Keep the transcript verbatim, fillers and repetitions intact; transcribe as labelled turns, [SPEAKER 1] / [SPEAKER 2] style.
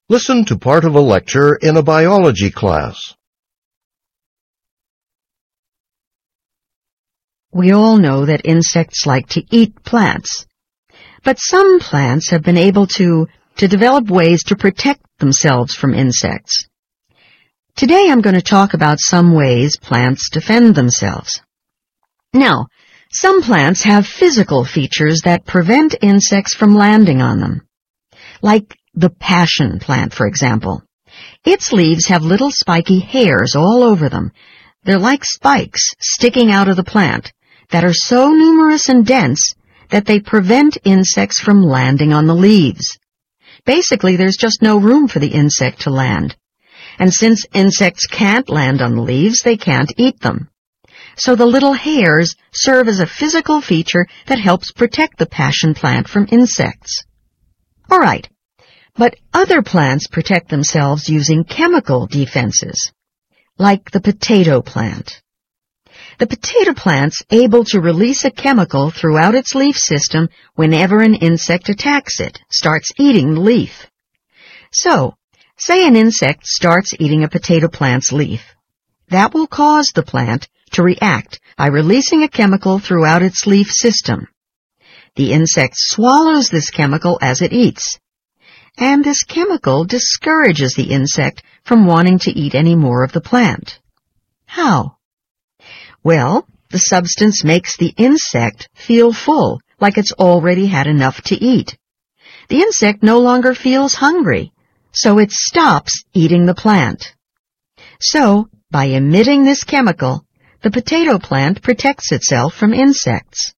[SPEAKER 1] Listen to part of a lecture in a biology class.
[SPEAKER 2] We all know that insects like to eat plants. But some plants have been able to, to develop ways to protect themselves from insects. Today I'm going to talk about some ways plants defend themselves. Now, some plants have physical features that prevent insects from landing on them. Like the passion plant, for example. Its leaves have little spiky hairs all over them. They're like spikes sticking out of the plant that are so numerous and dense that they prevent insects from landing on the leaves. Basically, there's just no room for the insect to land. And since insects can't land on the leaves, they can't eat them. So the little hairs serve as a physical feature that helps protect the passion plant from insects. All right, but other plants protect themselves using chemical defenses, like the potato plant. The potato plant's able to release a chemical throughout its leaf system whenever an insect attacks it, starts eating the leaf. So, say an insect starts eating a potato plant's leaf. That will cause the plant to react by releasing a chemical throughout its leaf system. The insect swallows this chemical as it eats, and this chemical discourages the insect from wanting to eat any more of the plant. How? Well, the substance makes the insect feel full, like it's already had enough to eat. The insect no longer feels hungry, so it stops eating the plant. So, by emitting this chemical, the potato plant protects itself from insects.